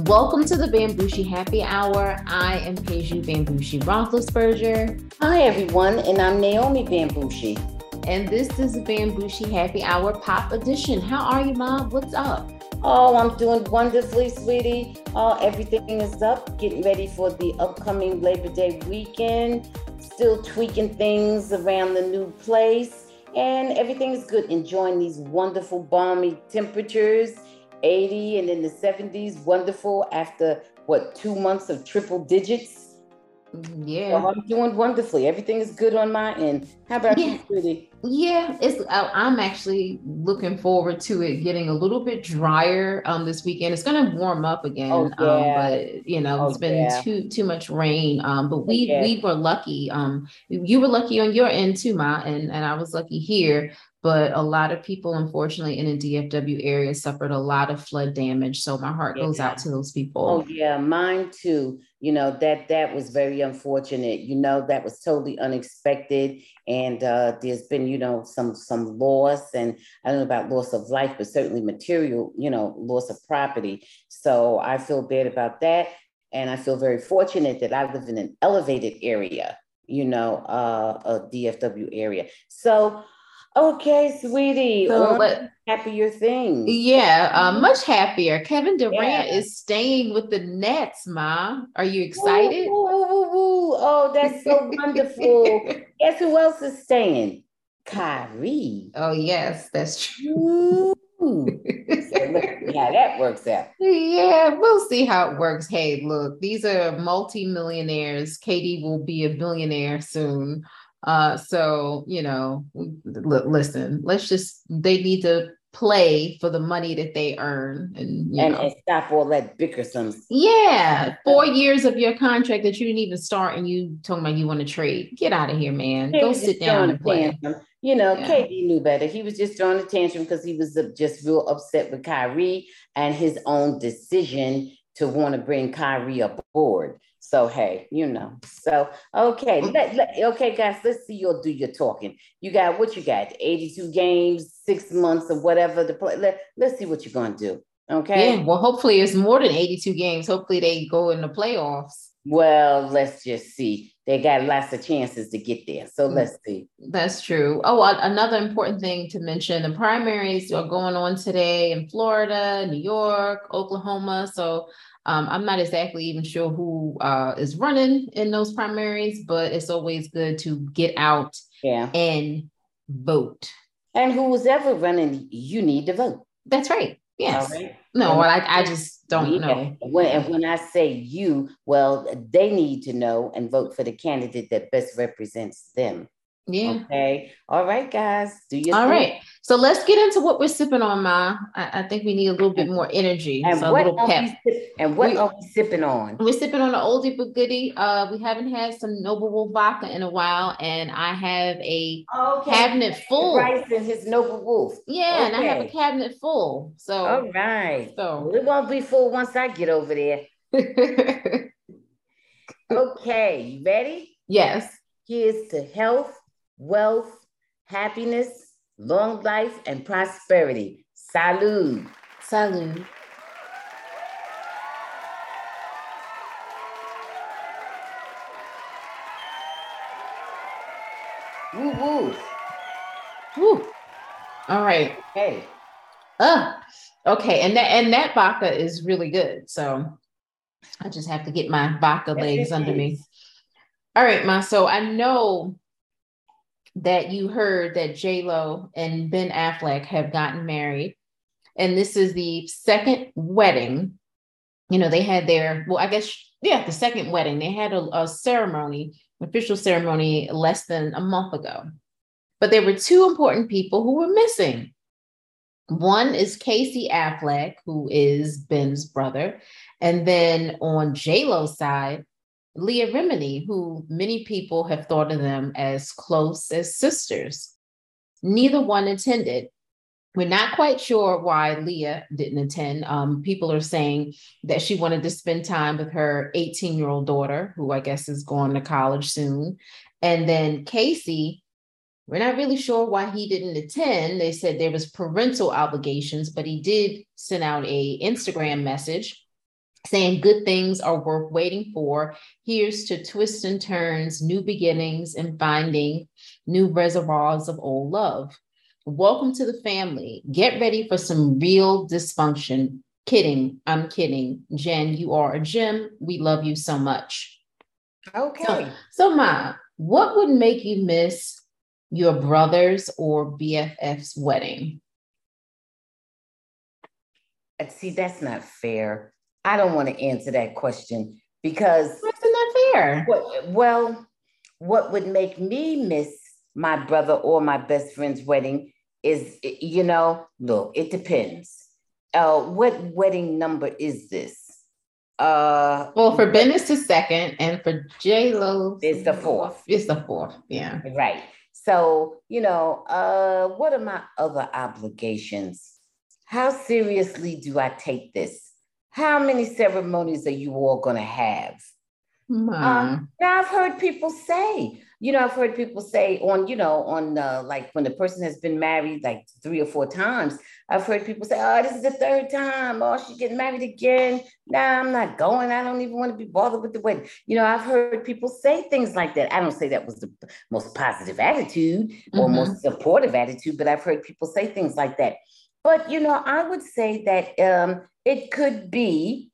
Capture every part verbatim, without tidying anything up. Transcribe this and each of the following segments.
Welcome to the Bambushi Happy Hour. I am Peju Bambushi Roethlisberger. Hi, everyone, and I'm Naomi Bambushi. And this is the Bambushi Happy Hour Pop Edition. How are you, Mom? What's up? Oh, I'm doing wonderfully, sweetie. Oh, everything is up, getting ready for the upcoming Labor Day weekend. Still tweaking things around the new place, and everything is good. Enjoying these wonderful, balmy temperatures. eighty and in the seventies, wonderful after what, two months of triple digits? Yeah. So I'm doing wonderfully. Everything is good on my end. How about yeah. you, sweetie? Yeah, it's. I'm actually looking forward to it getting a little bit drier um this weekend. It's going to warm up again. Oh, yeah. Um, but you know, oh, it's been yeah. too too much rain. Um, but we yeah. we were lucky. Um, you were lucky on your end too, Ma, and and I was lucky here. But a lot of people, unfortunately, in the D F W area suffered a lot of flood damage. So my heart yeah. goes out to those people. Oh, yeah, mine too. You know, that that was very unfortunate. You know, that was totally unexpected. And uh, there's been, you know, some some loss, and I don't know about loss of life, but certainly material, you know, loss of property. So I feel bad about that. And I feel very fortunate that I live in an elevated area, you know, uh, a D F W area. So okay, sweetie, So on let, happier things. Yeah, uh, much happier. Kevin Durant Yeah. is staying with the Nets, Ma. Are you excited? Woo, woo, woo, woo. Oh, that's so wonderful. Guess who else is staying? Kyrie. Oh, yes, that's true. So let's see how that works out. Yeah, we'll see how it works. Hey, look, these are multi-millionaires. K D will be a billionaire soon. Uh, so, you know, l- listen, let's just, they need to play for the money that they earn. And, you And, know, and stop all that bickersome. yeah, four years of your contract that you didn't even start and you talking about you want to trade. Get out of here, man. He Go was sit just down throwing a and play. tantrum. You know, Yeah. K D knew better. He was just throwing a tantrum because he was uh, just real upset with Kyrie and his own decision to want to bring Kyrie aboard. So, hey, you know. So, okay. Let, let, okay, guys, let's see you'll do your talking. You got what you got? eighty-two games, six months or whatever to play. Let, let's see what you're going to do. Okay. Yeah. Well, hopefully it's more than eighty-two games. Hopefully they go in the playoffs. Well, let's just see. They got lots of chances to get there. So let's see. That's true. Oh, another important thing to mention, the primaries are going on today in Florida, New York, Oklahoma. So um, I'm not exactly even sure who uh, is running in those primaries, but it's always good to get out yeah. and vote. And who's ever running, you need to vote. That's right. Yes. All right. No, and I, I just don't yeah. know. When, yeah. And when I say you, well, they need to know and vote for the candidate that best represents them. Yeah. Okay. All right, guys. Do your All thing. right. So let's get into what we're sipping on, Ma. I, I think we need a little bit more energy. And so what, a little are pep. we, and what we, are we sipping on? We're sipping on an oldie but goodie. Uh, we haven't had some Noble Wolf vodka in a while, and I have a okay. cabinet full. Bryce and his Noble Wolf. Yeah, okay. And I have a cabinet full. So all right. So well, it won't be full once I get over there. Okay, you ready? Yes. Here's to health, wealth, happiness, long life, and prosperity. Salud. Salud. Woo woo. Woo. All right. Okay. Uh, okay. And that and that vodka is really good. So I just have to get my vodka yes, legs under is. me. All right, Ma. So I know that you heard that J-Lo and Ben Affleck have gotten married. And this is the second wedding. You know, they had their, well, I guess, yeah, the second wedding. They had a, a ceremony, official ceremony less than a month ago. But there were two important people who were missing. One is Casey Affleck, who is Ben's brother. And then on J-Lo's side, Leah Remini, who many people have thought of them as close as sisters. Neither one attended. We're not quite sure why Leah didn't attend. Um, people are saying that she wanted to spend time with her eighteen-year-old daughter, who I guess is going to college soon. And then Casey, we're not really sure why he didn't attend. They said there was parental obligations, but he did send out a Instagram message saying good things are worth waiting for. Here's to twists and turns, new beginnings, and finding new reservoirs of old love. Welcome to the family. Get ready for some real dysfunction. Kidding. I'm kidding. Jen, you are a gem. We love you so much. Okay. So, so Ma, what would make you miss your brother's or B F F's wedding? See, that's not fair. I don't want to answer that question because that's not fair. What, well, what would make me miss my brother or my best friend's wedding is, you know, look, it depends. Uh, what wedding number is this? Uh, well, for Ben, it's the second, and for J Lo, it's the fourth. It's the fourth, yeah. Right. So, you know, uh, what are my other obligations? How seriously do I take this? How many ceremonies are you all going to have? Um, now I've heard people say, you know, I've heard people say on, you know, on uh, like when the person has been married like three or four times, I've heard people say, oh, this is the third time. Oh, she's getting married again. Nah, I'm not going. I don't even want to be bothered with the wedding. You know, I've heard people say things like that. I don't say that was the most positive attitude or mm-hmm. most supportive attitude, but I've heard people say things like that. But, you know, I would say that um, it could be,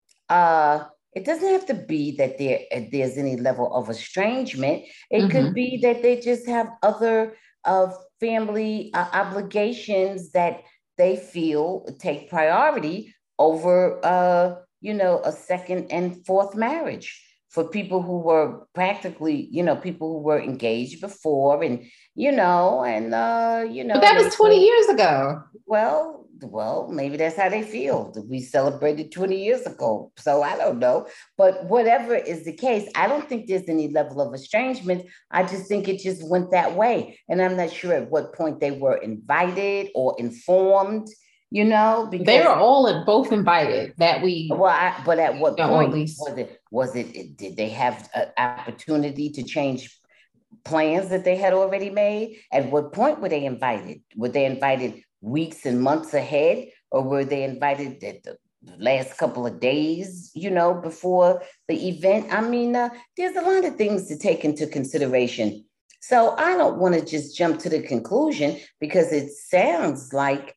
uh, it doesn't have to be that there, there's any level of estrangement. It mm-hmm. could be that they just have other uh, family uh, obligations that they feel take priority over, uh, you know, a second and fourth marriage. For people who were practically, you know, people who were engaged before and, you know, and, uh, you know. But that was twenty years ago. Well, well, maybe that's how they feel. We celebrated twenty years ago. So I don't know. But whatever is the case, I don't think there's any level of estrangement. I just think it just went that way. And I'm not sure at what point they were invited or informed. You know, because they were all both invited that we. Well, I, but at what point was it? Was it? Did they have an opportunity to change plans that they had already made? At what point were they invited? Were they invited weeks and months ahead, or were they invited at the last couple of days? You know, before the event. I mean, uh, there's a lot of things to take into consideration. So I don't want to just jump to the conclusion because it sounds like.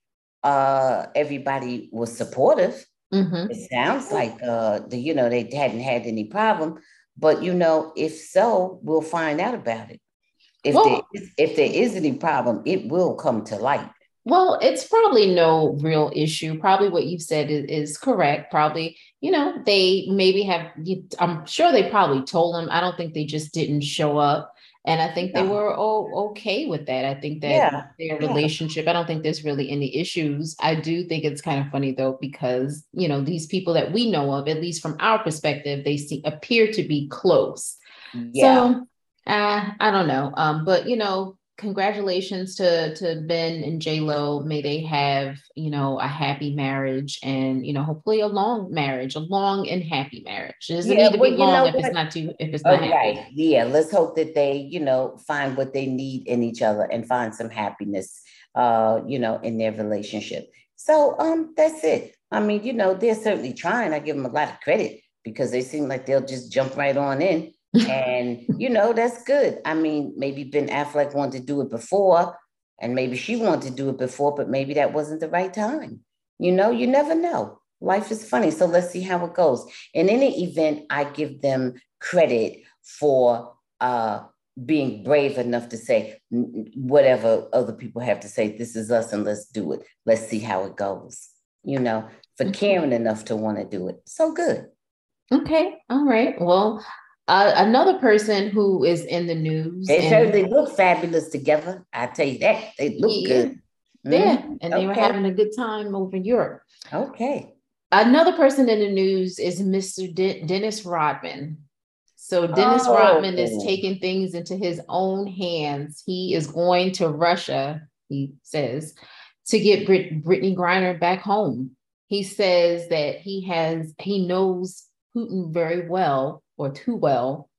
Uh, everybody was supportive. Mm-hmm. It sounds like uh, the, you know, they hadn't had any problem, but you know, if so, we'll find out about it. If well, there is, if there is any problem, it will come to light. Well, it's probably no real issue. Probably what you've said is, is correct. Probably, you know, they maybe have. I'm sure they probably told them. I don't think they just didn't show up. And I think no. they were oh, okay with that. I think that yeah. their relationship, yeah. I don't think there's really any issues. I do think it's kind of funny, though, because, you know, these people that we know of, at least from our perspective, they see, appear to be close. Yeah. So uh, I don't know. Um, but, you know, congratulations to, to Ben and J Lo. May they have, you know, a happy marriage and, you know, hopefully a long marriage, a long and happy marriage. It doesn't yeah, need to well, be long if what? it's not too, if it's not oh, right. Yeah. Let's hope that they, you know, find what they need in each other and find some happiness, uh, you know, in their relationship. So um, that's it. I mean, you know, they're certainly trying. I give them a lot of credit because they seem like they'll just jump right on in. And, you know, that's good. I mean, maybe Ben Affleck wanted to do it before, and maybe she wanted to do it before, but maybe that wasn't the right time. You know, you never know. Life is funny. So let's see how it goes. In any event, I give them credit for uh, being brave enough to say whatever other people have to say, this is us and let's do it. Let's see how it goes. You know, for caring enough to want to do it. So good. Okay. All right. Well, Uh, another person who is in the news. They and, certainly look fabulous together. I tell you that. They look yeah, good. Mm-hmm. Yeah. And they okay. were having a good time over in Europe. Okay. Another person in the news is Mister De- Dennis Rodman. So Dennis oh. Rodman is taking things into his own hands. He is going to Russia, he says, to get Brit- Brittany Griner back home. He says that he has, he knows Putin very well, or too well.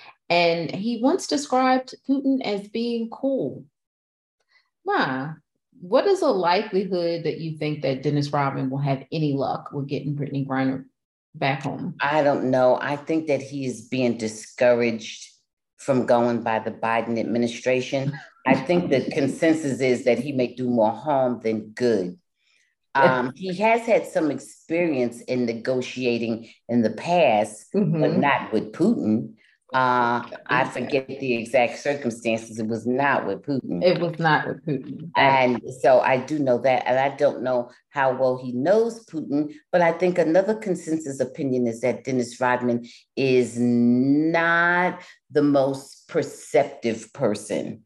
And he once described Putin as being cool. Ma, what is the likelihood that you think that Dennis Rodman will have any luck with getting Brittany Griner back home? I don't know. I think that he is being discouraged from going by the Biden administration. I think the consensus is that he may do more harm than good. Um, he has had some experience in negotiating in the past, mm-hmm. but not with Putin. Uh, I forget the exact circumstances. It was not with Putin. It was not with Putin. And so I do know that. And I don't know how well he knows Putin, but I think another consensus opinion is that Dennis Rodman is not the most perceptive person.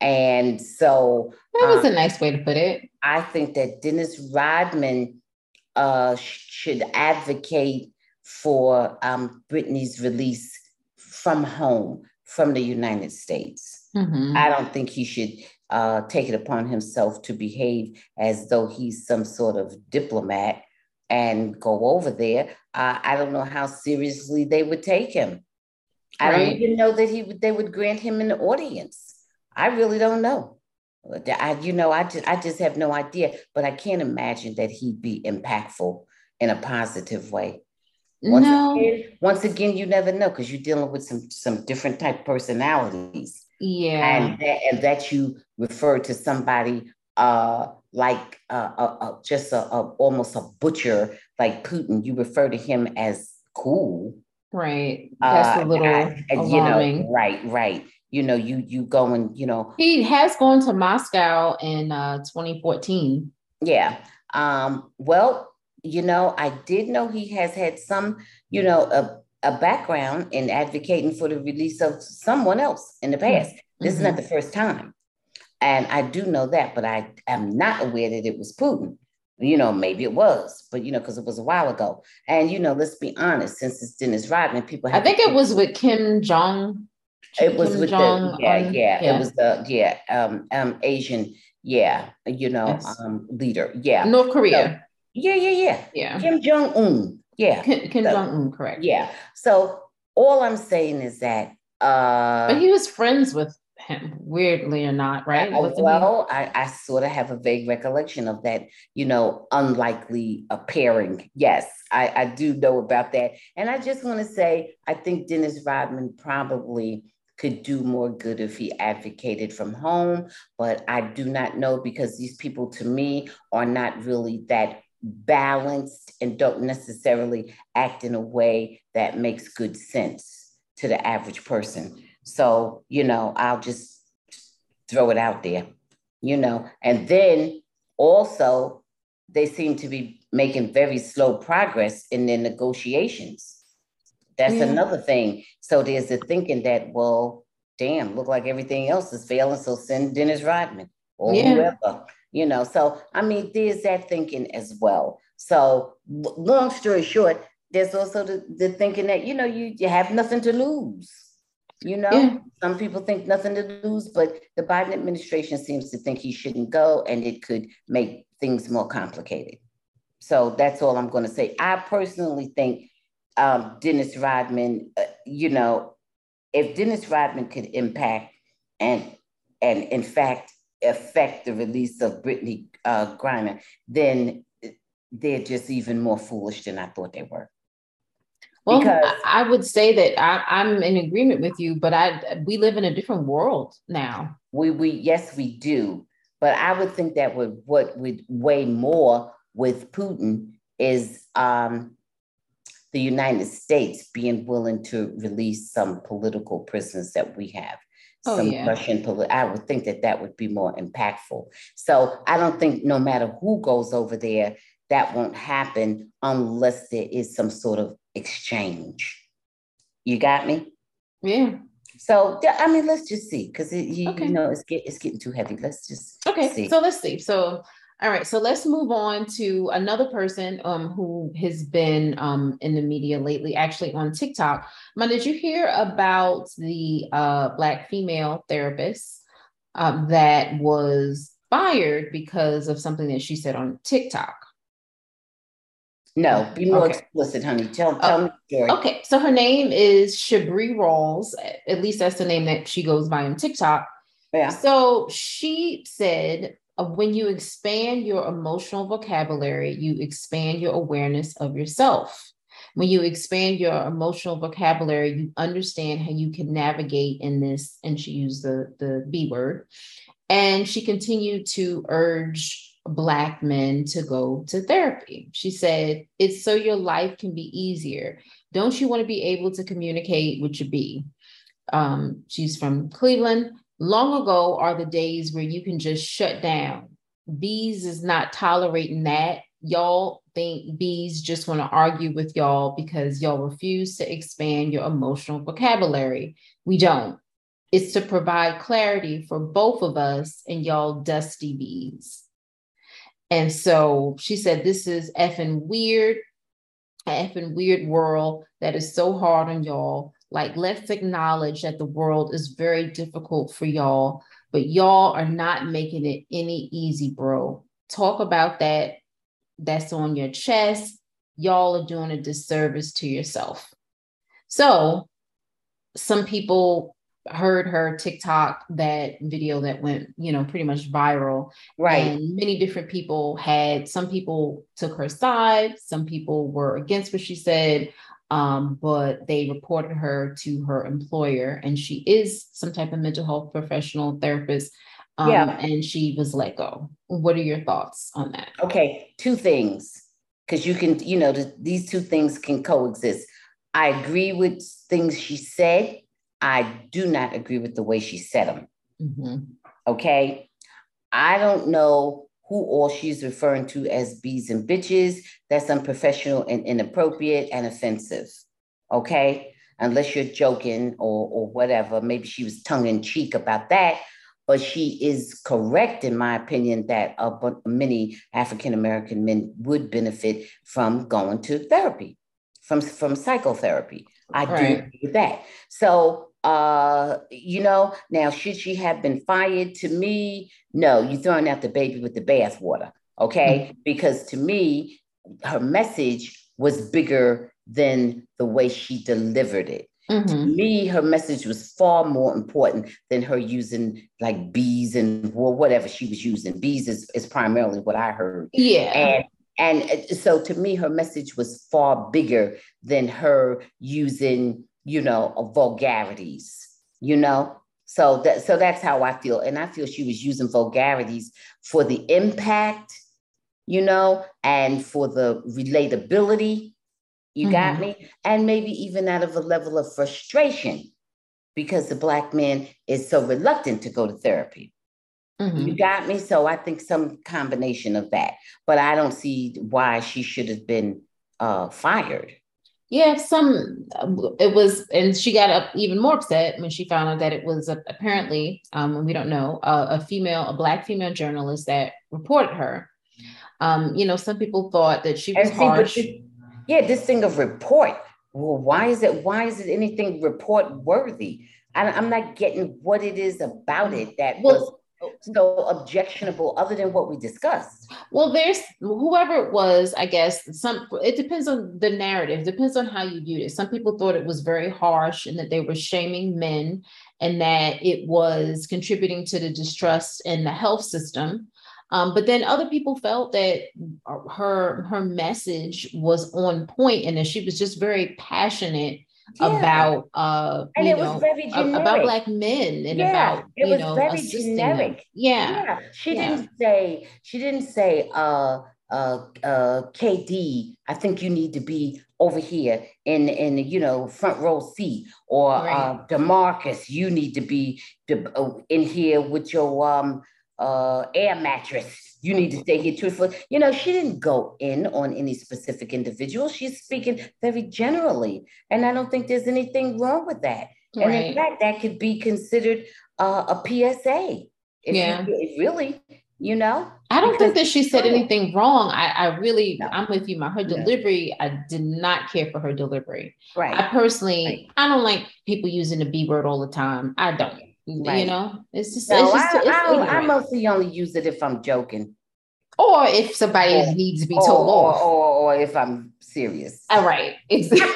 And so that was um, a nice way to put it. I think that Dennis Rodman uh, should advocate for um, Britney's release from home, from the United States. Mm-hmm. I don't think he should uh, take it upon himself to behave as though he's some sort of diplomat and go over there. Uh, I don't know how seriously they would take him. I right. don't even know that he would, they would grant him an audience. I really don't know. I, you know, I just, I just have no idea, but I can't imagine that he'd be impactful in a positive way. Once no. Again, once again, you never know because you're dealing with some, some different type personalities. Yeah. And that, and that you refer to somebody uh, like uh, uh, uh, just a, a, almost a butcher like Putin, you refer to him as cool. Right. That's uh, a little I, alarming. You know, right, right. You know, you you go and, you know. He has gone to Moscow in uh, twenty fourteen. Yeah. Um, well, you know, I did know he has had some, you know, a, a background in advocating for the release of someone else in the past. Mm-hmm. This is not the first time. And I do know that, but I am not aware that it was Putin. You know, maybe it was, but, you know, because it was a while ago. And, you know, let's be honest, since it's Dennis Rodman, people have. I think it was with Kim Jong. It was Kim with Jong the, yeah, on, yeah, yeah, it was the, yeah, um, um, Asian, yeah, you know, yes. um, leader. Yeah. North Korea. So, yeah, yeah, yeah. Yeah. Kim Jong-un. Yeah. Kim, Kim so, Jong-un, correct. Yeah. So all I'm saying is that. Uh, but he was friends with him, weirdly or not, right? I, well, I, I sort of have a vague recollection of that, you know, unlikely uh, pairing. Yes, I, I do know about that. And I just want to say, I think Dennis Rodman probably could do more good if he advocated from home, but I do not know because these people to me are not really that balanced and don't necessarily act in a way that makes good sense to the average person. So, you know, I'll just throw it out there, you know, and then also they seem to be making very slow progress in their negotiations. That's yeah. another thing. So there's the thinking that, well, damn, look like everything else is failing. So send Dennis Rodman or yeah. whoever, you know. So, I mean, there's that thinking as well. So long story short, there's also the, the thinking that, you know, you, you have nothing to lose. You know, yeah. some people think nothing to lose, but the Biden administration seems to think he shouldn't go and it could make things more complicated. So that's all I'm going to say. I personally think um, Dennis Rodman, uh, you know, if Dennis Rodman could impact and, and in fact, affect the release of Brittney uh, Griner, then they're just even more foolish than I thought they were. Well, because I would say that I, I'm in agreement with you, but I we live in a different world now. We we yes, we do. But I would think that would what would weigh more with Putin is um, the United States being willing to release some political prisoners that we have. Oh, some yeah. Russian poli- I would think that that would be more impactful. So I don't think no matter who goes over there, that won't happen unless there is some sort of exchange. You got me? Yeah. So, I mean, let's just see, because you, okay. you know, it's, get, it's getting too heavy. Let's just okay. see. So let's see. So, all right. So let's move on to another person um, who has been um, in the media lately, actually on TikTok. Ma, did you hear about the uh, Black female therapist um, that was fired because of something that she said on TikTok? No, be more okay. explicit, honey. Tell, tell uh, me the story. Okay, so her name is Shabri Rawls. At least that's the name that she goes by on TikTok. Yeah. So she said, uh, when you expand your emotional vocabulary, you expand your awareness of yourself. When you expand your emotional vocabulary, you understand how you can navigate in this. And she used the, the B word. And she continued to urge Black men to go to therapy. She said, it's so your life can be easier. Don't you want to be able to communicate with your B? Um, she's from Cleveland. Long ago are the days where you can just shut down. Bees is not tolerating that. Y'all think bees just want to argue with y'all because y'all refuse to expand your emotional vocabulary. We don't. It's to provide clarity for both of us and y'all dusty bees. And so she said, this is effing weird, an effing weird world that is so hard on y'all. Like, let's acknowledge that the world is very difficult for y'all, but y'all are not making it any easy, bro. Talk about that. That's on your chest. Y'all are doing a disservice to yourself. So some people heard her TikTok, that video that went, you know, pretty much viral. Right. And many different people had, some people took her side, some people were against what she said, um, but they reported her to her employer, and she is some type of mental health professional therapist. Um, yeah. And she was let go. What are your thoughts on that? Okay, two things, because you can, you know, the, these two things can coexist. I agree with things she said. I do not agree with the way she said them. Mm-hmm. Okay. I don't know who all she's referring to as bees and bitches. That's unprofessional and inappropriate and offensive. Okay. Unless you're joking or, or whatever. Maybe she was tongue in cheek about that, but she is correct, in my opinion, that uh, many African-American men would benefit from going to therapy, from, from psychotherapy. I right. do agree with that. So, uh, you know, now, should she have been fired? To me, no, you're throwing out the baby with the bathwater, okay? Mm-hmm. Because to me, her message was bigger than the way she delivered it. Mm-hmm. To me, her message was far more important than her using like bees and well, whatever she was using. Bees is, is primarily what I heard. Yeah. And, and so to me, her message was far bigger than her using, you know, vulgarities, you know? So that, so that's how I feel. And I feel she was using vulgarities for the impact, you know, and for the relatability. You mm-hmm. got me? And maybe even out of a level of frustration because the Black man is so reluctant to go to therapy. Mm-hmm. You got me? So I think some combination of that, but I don't see why she should have been uh, fired. Yeah, some, it was, and she got up even more upset when she found out that it was a, apparently, um, we don't know, a, a female, a Black female journalist that reported her. Um, you know, some people thought that she was see, harsh. This, yeah, this thing of report. Well, why is it, why is it anything report worthy? I, I'm not getting what it is about it that well, was so objectionable other than what we discussed. Well, there's whoever it was, I guess, some, it depends on the narrative, depends on how you viewed it. Some people thought it was very harsh and that they were shaming men and that it was contributing to the distrust in the health system. Um, but then other people felt that her, her message was on point and that she was just very passionate yeah. about uh and you it know was very generic. About Black men and yeah, about it you was know very generic. Yeah. yeah she yeah. didn't say she didn't say uh uh uh K D, I think you need to be over here in in you know front row seat, or right. uh DeMarcus, you need to be in here with your um uh air mattress. You need to stay here truthful. You know, she didn't go in on any specific individual. She's speaking very generally. And I don't think there's anything wrong with that. Right. And in fact, that could be considered uh, a P S A. If yeah. you, really, you know. I don't think that she said anything wrong. I, I really, no. I'm with you. My her delivery, no. I did not care for her delivery. Right. I personally, right. I don't like people using the B word all the time. I don't. Right. You know, it's just, no, it's just, I, it's I, I mostly only use it if I'm joking. Or if somebody or, needs to be told or, off. Or, or, or if I'm serious. All right. Exactly.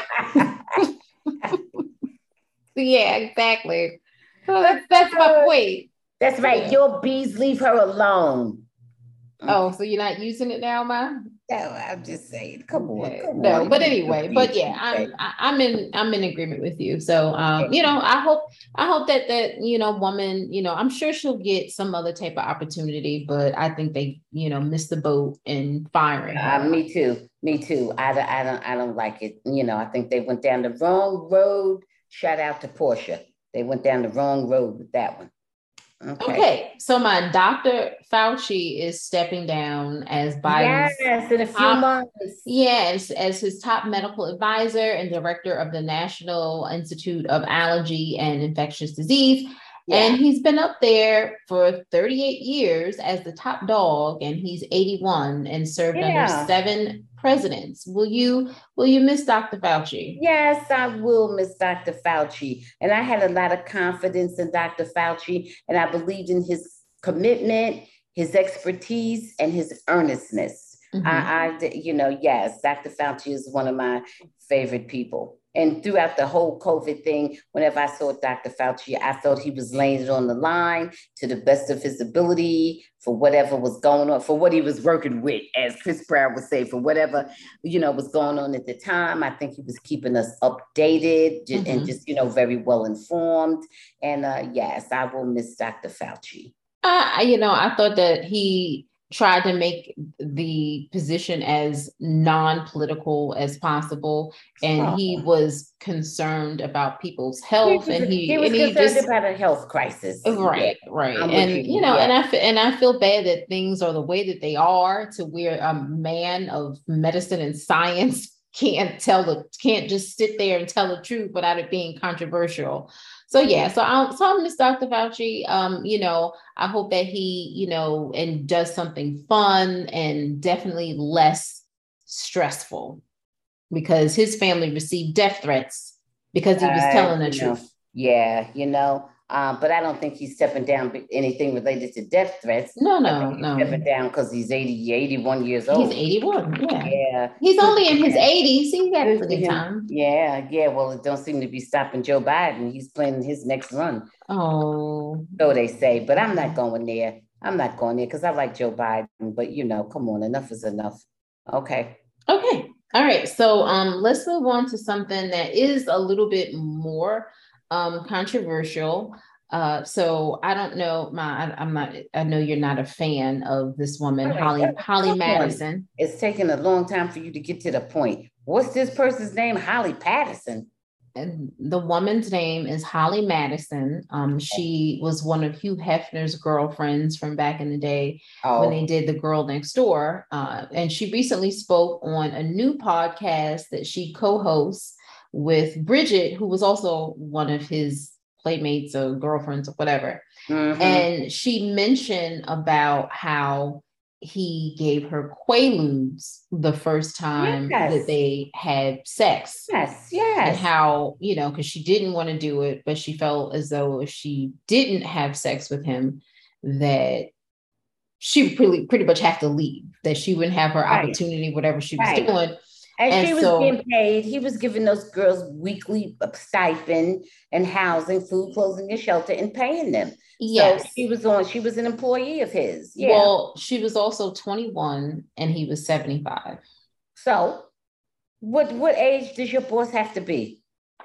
Yeah, exactly. So that's, that's my point. That's right. Yeah. Your bees, leave her alone. Oh, so you're not using it now, Ma? No, I'm just saying. Come on, come no, on. but anyway, but yeah, I'm I- I'm in I'm in agreement with you. So um, you know, I hope I hope that that you know woman, you know, I'm sure she'll get some other type of opportunity, but I think they you know missed the boat in firing her. Uh, me too. Me too. I don't I don't I don't like it. You know, I think they went down the wrong road. Shout out to Portia. They went down the wrong road with that one. Okay. Okay, so my Doctor Fauci is stepping down as Biden's yes, in a few top, months. Yes, as his top medical advisor and director of the National Institute of Allergy and Infectious Disease. Yeah. And he's been up there for thirty-eight years as the top dog, and he's eighty-one and served yeah. under seven presidents. Will you will you miss Doctor Fauci? Yes, I will miss Doctor Fauci. And I had a lot of confidence in Doctor Fauci, and I believed in his commitment, his expertise, and his earnestness. Mm-hmm. I, I, you know, yes, Doctor Fauci is one of my favorite people. And throughout the whole COVID thing, whenever I saw Doctor Fauci, I felt he was laying it on the line to the best of his ability for whatever was going on, for what he was working with, as Chris Pratt would say, for whatever, you know, was going on at the time. I think he was keeping us updated mm-hmm. and just, you know, very well informed. And uh, yes, I will miss Doctor Fauci. Uh, you know, I thought that he tried to make the position as non-political as possible, and oh. he was concerned about people's health, he was, and he he was and concerned he just, about a health crisis, right, yeah. right, I'm and you, you know, yeah. and I and I feel bad that things are the way that they are, to where a man of medicine and science can't tell the can't just sit there and tell the truth without it being controversial. So yeah, so I'll so I'll miss Doctor Fauci. Um, you know, I hope that he, you know, and does something fun and definitely less stressful, because his family received death threats because he was telling the uh, truth. Know, yeah, you know, um, but I don't think he's stepping down anything related to death threats. No, no, no. Stepping down because he's eighty, eighty-one years old. He's eighty-one. Yeah, yeah. He's only in his eighties. He got plenty time. Yeah, yeah. Well, it don't seem to be stopping Joe Biden. He's planning his next run. Oh, so they say. But I'm not going there. I'm not going there because I like Joe Biden. But you know, come on, enough is enough. Okay. Okay. All right. So um, let's move on to something that is a little bit more um controversial. Uh, so I don't know, my I, I'm not. I know you're not a fan of this woman, right, Holly Holly Madison. It's taken a long time for you to get to the point. What's this person's name? Holly Patterson. And the woman's name is Holly Madison. Um, she was one of Hugh Hefner's girlfriends from back in the day oh. when they did The Girl Next Door. Uh, and she recently spoke on a new podcast that she co-hosts with Bridget, who was also one of his playmates or girlfriends or whatever. Mm-hmm. And she mentioned about how he gave her Quaaludes the first time yes. that they had sex. Yes, yes. And how, you know, because she didn't want to do it, but she felt as though if she didn't have sex with him, that she would pretty, pretty much have to leave, that she wouldn't have her right. opportunity, whatever she was right. doing. And, and she was so, being paid. He was giving those girls weekly stipend and housing, food, clothing, and shelter, and paying them. Yes. So she was on, she was an employee of his. Yeah. Well, she was also twenty-one and he was seventy-five. So what, what age does your boss have to be?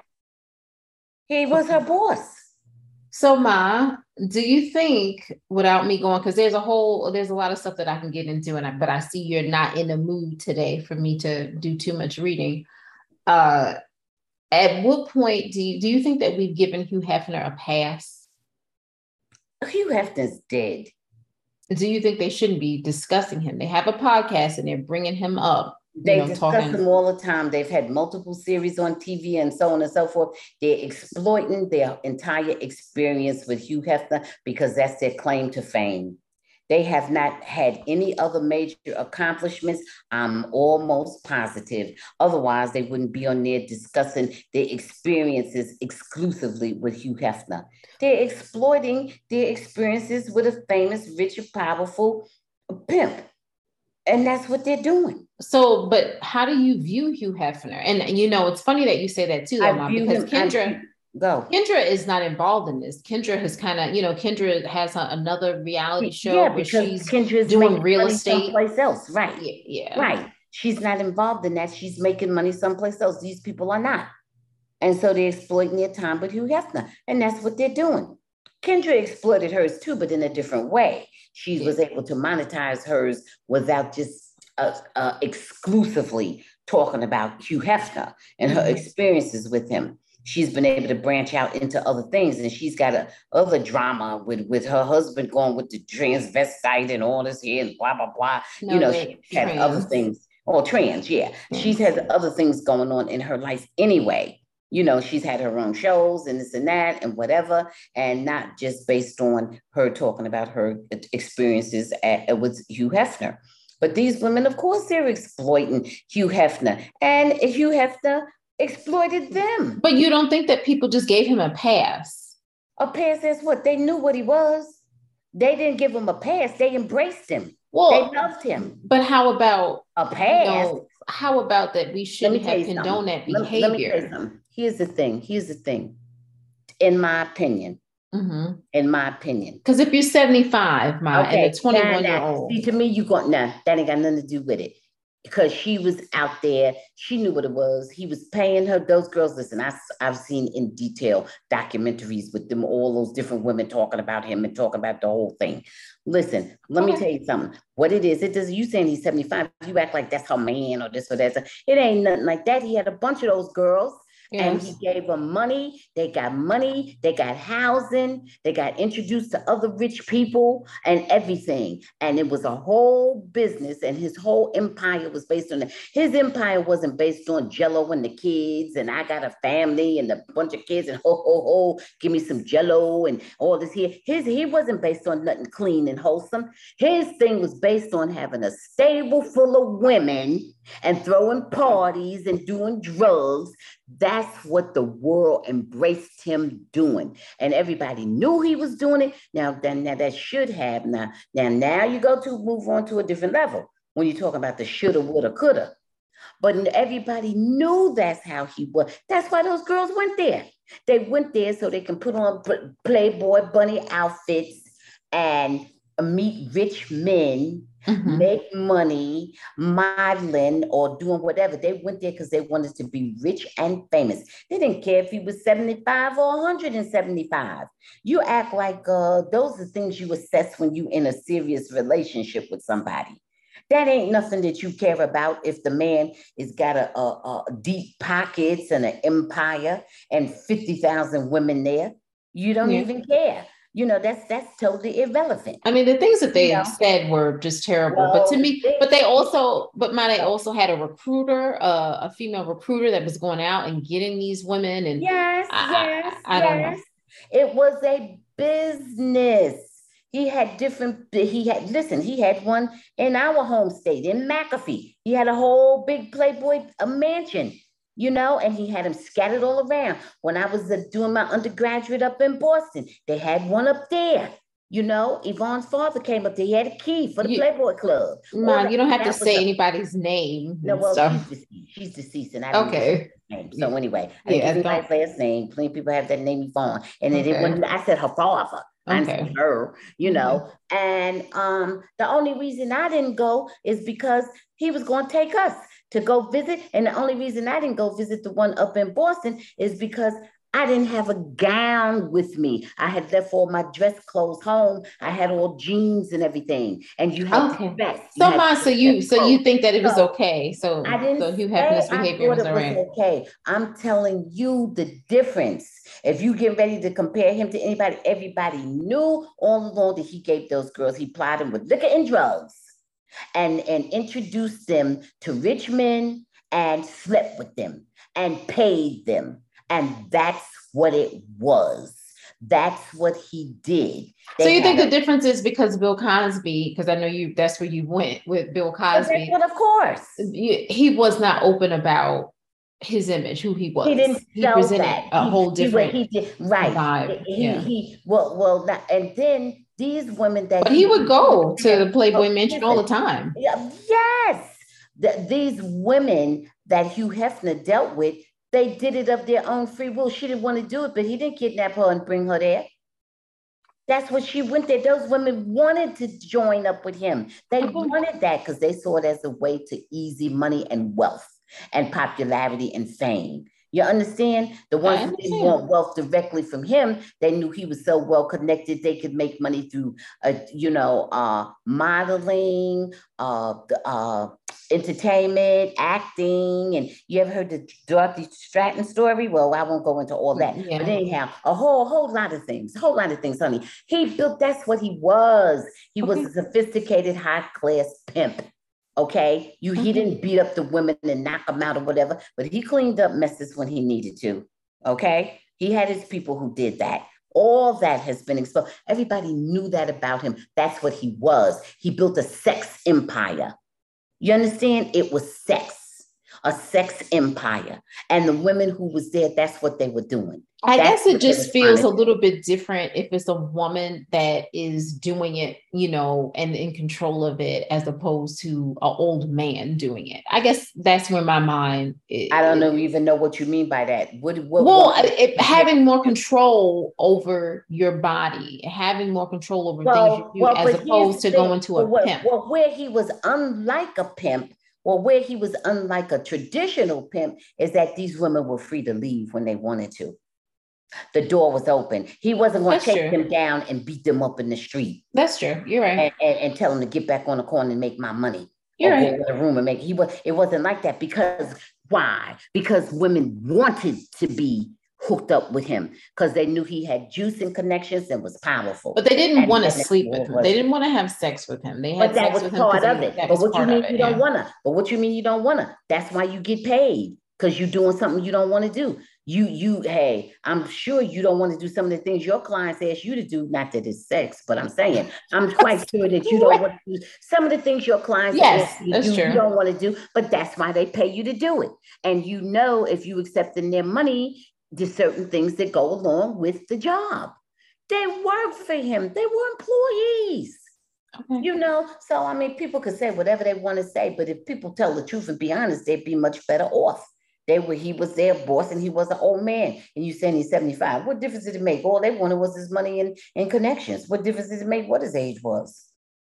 He was her boss. So Ma, do you think, without me going, because there's a whole, there's a lot of stuff that I can get into, and I, but I see you're not in the mood today for me to do too much reading. Uh, at what point do you, do you think that we've given Hugh Hefner a pass? Hugh Hefner's dead. Do you think they shouldn't be discussing him? They have a podcast and they're bringing him up. They you know, discuss talking. them all the time. They've had multiple series on T V and so on and so forth. They're exploiting their entire experience with Hugh Hefner because that's their claim to fame. They have not had any other major accomplishments. I'm almost positive. Otherwise, they wouldn't be on there discussing their experiences exclusively with Hugh Hefner. They're exploiting their experiences with a famous, rich, and powerful pimp. And that's what they're doing. So, but how do you view Hugh Hefner? And, you know, it's funny that you say that too, Mom, because him, Kendra, go. Kendra is not involved in this. Kendra has kind of, you know, Kendra has a, another reality show yeah, where because she's Kendra's doing real estate. Someplace else, right? Yeah, yeah. Right. She's not involved in that. She's making money someplace else. These people are not. And so they're exploiting their time with Hugh Hefner. And that's what they're doing. Kendra exploited hers too, but in a different way. She was able to monetize hers without just uh, uh, exclusively talking about Hugh Hefner and her experiences with him. She's been able to branch out into other things, and she's got a other drama with, with her husband going with the transvestite and all this here and blah, blah, blah. No, you know, she had other things. Oh, trans, yeah. Trans. She's had other things going on in her life anyway. You know, she's had her own shows and this and that and whatever, and not just based on her talking about her experiences at, with Hugh Hefner. But these women, of course, they're exploiting Hugh Hefner, and Hugh Hefner exploited them. But you don't think that people just gave him a pass? A pass is what? They knew what he was. They didn't give him a pass. They embraced him. Well, they loved him. But how about a pass? You know, how about that we shouldn't have condoned that behavior? Let, let me tell you something. Here's the thing. Here's the thing. In my opinion, mm-hmm. in my opinion. Because if you're seventy-five, my okay, and a twenty-one year old. See, to me, you got nah, that ain't got nothing to do with it. Because she was out there, she knew what it was. He was paying her. Those girls, listen, I, I've seen in detail documentaries with them, all those different women talking about him and talking about the whole thing. Listen, let okay. me tell you something. What it is, it does. You saying he's seventy-five, you act like that's her man or this or that. It ain't nothing like that. He had a bunch of those girls. Yes. And he gave them money. They got money. They got housing. They got introduced to other rich people and everything. And it was a whole business. And his whole empire was based on that. His empire wasn't based on Jello and the kids. And I got a family and a bunch of kids. And ho, ho, ho, give me some Jello and all this here. His, he wasn't based on nothing clean and wholesome. His thing was based on having a stable full of women and throwing parties and doing drugs. That's what the world embraced him doing. And everybody knew he was doing it. Now, then, now that should have. Now, now, now you go to move on to a different level when you talk about the shoulda, woulda, coulda. But everybody knew that's how he was. That's why those girls went there. They went there so they can put on Playboy bunny outfits and meet rich men, mm-hmm. make money, modeling or doing whatever. They went there because they wanted to be rich and famous. They didn't care if he was seventy-five or one hundred seventy-five. You act like uh, those are things you assess when you in a serious relationship with somebody. That ain't nothing that you care about if the man has got a, a, a deep pockets and an empire and fifty thousand women there. You don't yeah. even care. You know, that's that's totally irrelevant. I mean, the things that they you know? said were just terrible. Well, but to me, they, but they also, but my, they also had a recruiter, uh, a female recruiter that was going out and getting these women. And yes, I, yes, I, I yes. don't know. It was a business. He had different, he had, listen, he had one in our home state, in McAfee. He had a whole big Playboy a mansion. You know, and he had them scattered all around. When I was uh, doing my undergraduate up in Boston, they had one up there. You know, Yvonne's father came up there. He had a key for the you, Playboy Club. Mom, you don't have to say a, anybody's name. No, well, she's deceased. She's deceased, and I don't okay. know name. So anyway, I didn't yeah, give my last name. Plenty of people have that name, Yvonne, and okay. it when I said her father. I okay. said her, you know, mm-hmm. and um, the only reason I didn't go is because he was going to take us to go visit. And the only reason I didn't go visit the one up in Boston is because I didn't have a gown with me. I had left all my dress clothes home. I had all jeans and everything. And you had okay. to dress. So, Ma, so you so you think that it was so, okay. So I didn't so Hugh Hefner's behavior was, was okay. I'm telling you the difference. If you get ready to compare him to anybody, everybody knew all along that he gave those girls, he plied them with liquor and drugs. And, and introduced them to rich men and slept with them and paid them. And that's what it was. That's what he did. They so you think a, the difference is because Bill Cosby, because I know you, that's where you went with Bill Cosby. Well, of course. He was not open about his image, who he was. He didn't he presented that. a he, whole different he, he did, right. vibe. He, yeah. he, well, well, not, and then these women that but he, he would go to the Playboy Mansion all the time. Yes, the, these women that Hugh Hefner dealt with, they did it of their own free will. She didn't want to do it, but he didn't kidnap her and bring her there. That's what she went there. Those women wanted to join up with him. They Okay. wanted that because they saw it as a way to easy money and wealth and popularity and fame. You understand? The ones who didn't want wealth directly from him, they knew he was so well connected, they could make money through, uh, you know, uh, modeling, uh, uh, entertainment, acting. And you ever heard the Dorothy Stratton story? Well, I won't go into all that. Yeah. But anyhow, a whole, whole lot of things, a whole lot of things, honey. He built, that's what he was. He okay. was a sophisticated, high-class pimp. Okay, you he mm-hmm. didn't beat up the women and knock them out or whatever, but he cleaned up messes when he needed to. Okay, he had his people who did that. All that has been exposed. Everybody knew that about him. That's what he was. He built a sex empire. You understand? It was sex, a sex empire, and the women who was there, that's what they were doing. I That's guess it just feels a little bit different if it's a woman that is doing it, you know, and in control of it, as opposed to an old man doing it. I guess that's where my mind is. I don't know, even know what you mean by that. What, what, well, what, it, having more control over your body, having more control over well, things you do, well, as opposed to going to a well, pimp. Well, where he was unlike a pimp, well, where he was unlike a traditional pimp is that these women were free to leave when they wanted to. The door was open. He wasn't going to take true. them down and beat them up in the street. That's true. You're right. And, and, and tell them to get back on the corner and make my money. You're or right. go in the room and make. He was. It wasn't like that because why? Because women wanted to be hooked up with him because they knew he had juice and connections and was powerful. But they didn't and want to sleep with him. They didn't want to have sex with him. They had but that sex was with part him of it. But what you mean you don't want to? But what you mean you don't want to? That's why you get paid. Because you're doing something you don't want to do. You, you, hey, I'm sure you don't want to do some of the things your clients ask you to do. Not that it's sex, but I'm saying, I'm quite sure that you don't want to do some of the things your clients yes, ask you that's to do, true. you don't want to do, but that's why they pay you to do it. And you know, if you accepting their money, there's certain things that go along with the job. They work for him. They were employees. Okay. You know, so I mean, people could say whatever they want to say, but if people tell the truth and be honest, they'd be much better off. They were, he was their boss and he was an old man. And you saying he's seventy-five. What difference did it make? All they wanted was his money and, and connections. What difference did it make what his age was?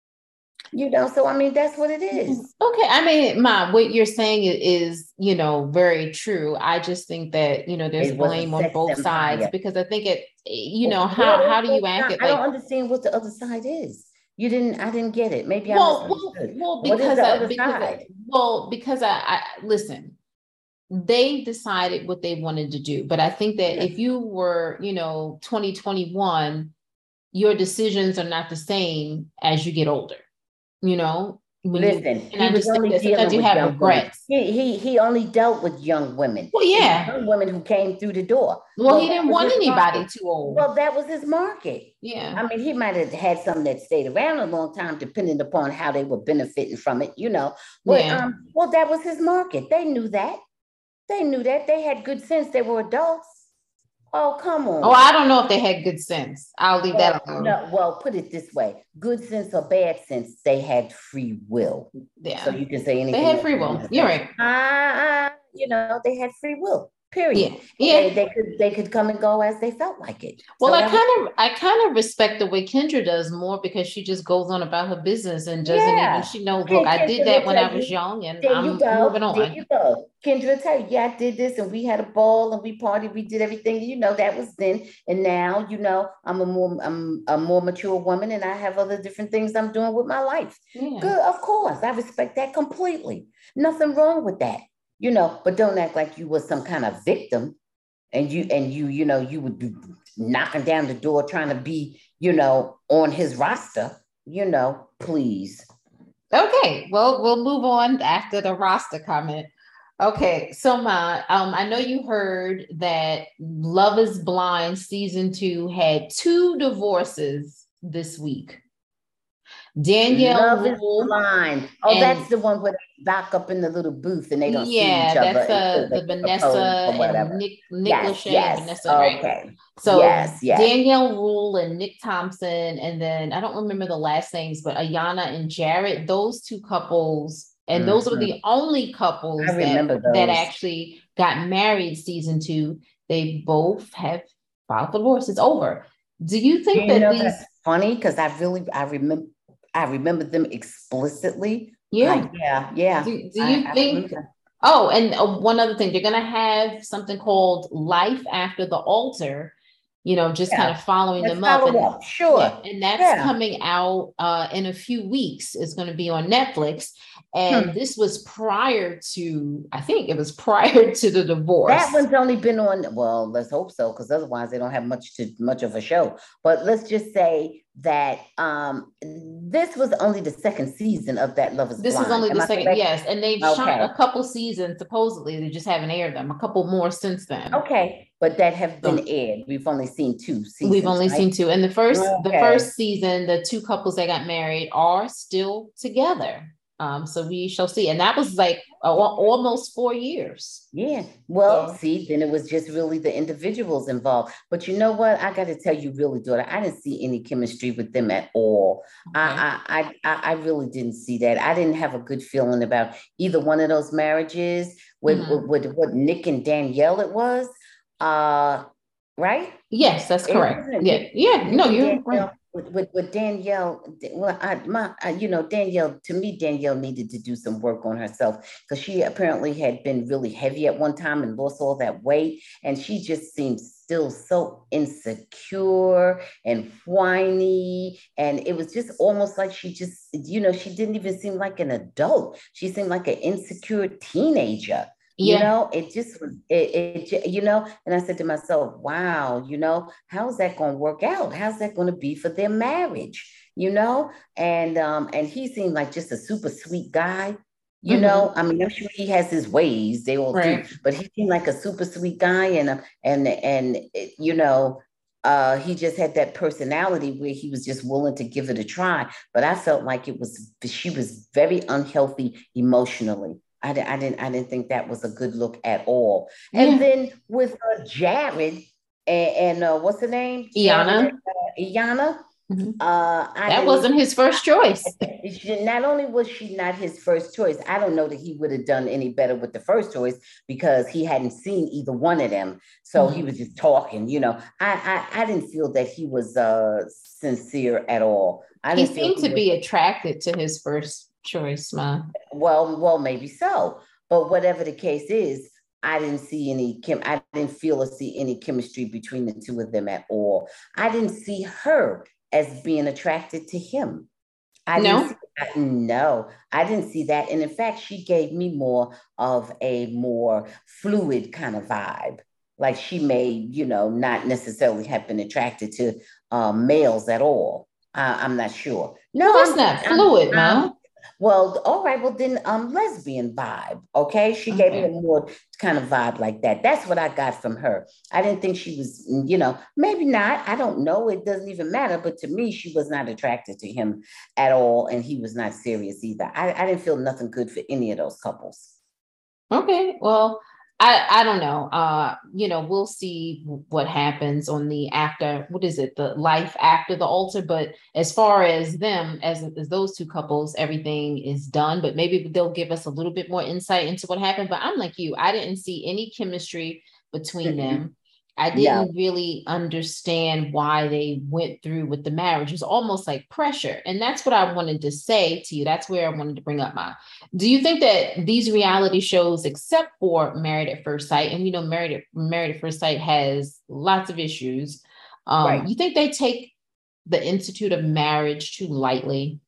You know, so I mean, that's what it is. Okay. I mean, Ma, what you're saying is, you know, very true. I just think that, you know, there's blame on both sides because I think it, you know, how, how do you act it? I don't understand what the other side is. You didn't, I didn't get it. Maybe I well, well, well, because, I, because I, well, because I, I, listen, they decided what they wanted to do. But I think that yes. if you were, you know, twenty twenty-one, your decisions are not the same as you get older, you know? When Listen, you, and I just think that sometimes you have regrets. He, he, he only dealt with young women. Well, yeah. Young women who came through the door. Well, well he didn't want anybody market. too old. Well, that was his market. Yeah. I mean, he might have had some that stayed around a long time, depending upon how they were benefiting from it, you know? But, yeah. um, well, that was his market. They knew that. They knew that. They had good sense. They were adults. Oh, come on. Oh, I don't know if they had good sense. I'll leave well, that alone. No, well, put it this way. Good sense or bad sense, they had free will. Yeah. So you can say anything. They had free will. You're right. Ah, uh, you know, they had free will. Period. Yeah. yeah. They, they could they could come and go as they felt like it. Well, so I kind of I kind of respect the way Kendra does more because she just goes on about her business and doesn't yeah. even she knows, look, I did that when I was young and I'm moving on. There you go. Kendra tell you, yeah, I did this and we had a ball and we partied, we did everything. You know, that was then. And now, you know, I'm a more I'm a more mature woman and I have other different things I'm doing with my life. Yeah. Good, of course. I respect that completely. Nothing wrong with that. You know, but don't act like you was some kind of victim and you, and you, you know, you would be knocking down the door trying to be, you know, on his roster, you know, please. Okay, well, we'll move on after the roster comment. Okay, so Ma, um, I know you heard that Love is Blind season two had two divorces this week. Danielle Love Rule, is Blind. Oh, and, that's the one where they back up in the little booth and they don't yeah, see each other. Yeah, that's uh, the Vanessa and Nick, Nick yes, Lachey yes. and Vanessa, right? Okay. So yes, yes. Danielle Rule and Nick Thompson, and then I don't remember the last names, but Ayana and Jared, those two couples, and mm-hmm. those were the only couples that, that actually got married season two. They both have filed for divorce. It's over. Do you think Do you that know these... that- funny because I really I remember I remember them explicitly. Yeah. Uh, yeah, yeah. Do, do I, you I think? remember. Oh, and uh, one other thing, they're going to have something called Life After the Altar, you know, just kind Yeah. of following Let's them up. follow And up. yeah, Sure. and that's Yeah. coming out uh, in a few weeks. It's going to be on Netflix. And Hmm. this was prior to, I think it was prior to the That divorce. one's only been on, well, let's hope so, because otherwise they don't have much to much of a show. But let's just say that um this was only the second season of that Love is This is Blind. only Am the I second, correct? yes. And they've shot Okay. a couple seasons, supposedly. They just haven't aired them, a couple more since then. Okay. But that have been So aired. We've only seen two we've seasons, only right? seen two. And the first, the Okay. first season, the two couples that got married are still together. Um, so we shall see. And that was like uh, almost four years. Yeah. Well, So see, then it was just really the individuals involved. But you know what? I got to tell you, really, daughter, I didn't see any chemistry with them at all. okay. I, I, I, I really didn't see that. I didn't have a good feeling about either one of those marriages. With, Mhm. with, with what Nick and Danielle it was, uh, right? Yes, that's It correct. wasn't Yeah, Nick, yeah. Nick No, and you're right. Danielle. With, with, with Danielle, well, I, my, I, you know, Danielle, to me, Danielle needed to do some work on herself because she apparently had been really heavy at one time and lost all that weight. And she just seemed still so insecure and whiny. And it was just almost like she just, you know, she didn't even seem like an adult. She seemed like an insecure teenager. You Yeah, know, it just was, it, it, you know, and I said to myself, wow, you know, how's that going to work out? How's that going to be for their marriage? You know, and um, and he seemed like just a super sweet guy. You hmm know, I mean, I'm sure he has his ways; they all do. right. But he seemed like a super sweet guy, and uh, and and you know, uh, he just had that personality where he was just willing to give it a try. But I felt like it was she was very unhealthy emotionally. I, I didn't I didn't think that was a good look at all. And Yeah, then with uh, Jared and, and uh, what's the name? Jared and Iana. uh, Iyanna. Mhm. Uh, I That didn't even. wasn't his first choice. She, not only was she not his first choice, I don't know that he would have done any better with the first choice because he hadn't seen either one of them. So he Mhm. was just talking. You know, I I, I didn't feel that he was uh, sincere at all. I He didn't feel seemed he to was be attracted to his first choice, ma. well, well, maybe so. But whatever the case is, I didn't see any chem. I didn't feel or see any chemistry between the two of them at all. I didn't see her as being attracted to him. I didn't see No? that. No, I didn't see that. And in fact, she gave me more of a more fluid kind of vibe. Like she may, you know, not necessarily have been attracted to um, males at all. Uh, I'm not sure. Well, No, that's I'm, not I'm, fluid, I'm ma. well, all right. Well, then, um, lesbian vibe. Okay, she gave me a Okay. more kind of vibe like that. That's what I got from her. I didn't think she was, mm, you know, maybe not. I don't know. It doesn't even matter. But to me, she was not attracted to him at all, and he was not serious either. I, I didn't feel nothing good for any of those couples. Okay. Well, I I don't know. Uh, you know, we'll see what happens on the after, what is it, the life after the altar. But as far as them, as, as those two couples, everything is done. But maybe they'll give us a little bit more insight into what happened. But I'm like you, I didn't see any chemistry between Mm-mm. them. I No. didn't really understand why they went through with the marriage. It was almost like pressure. And that's what I wanted to say to you. That's where I wanted to bring up my do you think that these reality shows, except for Married at First Sight, and we know Married at, Married at First Sight has lots of issues, um, Right. you think they take the institute of marriage too lightly?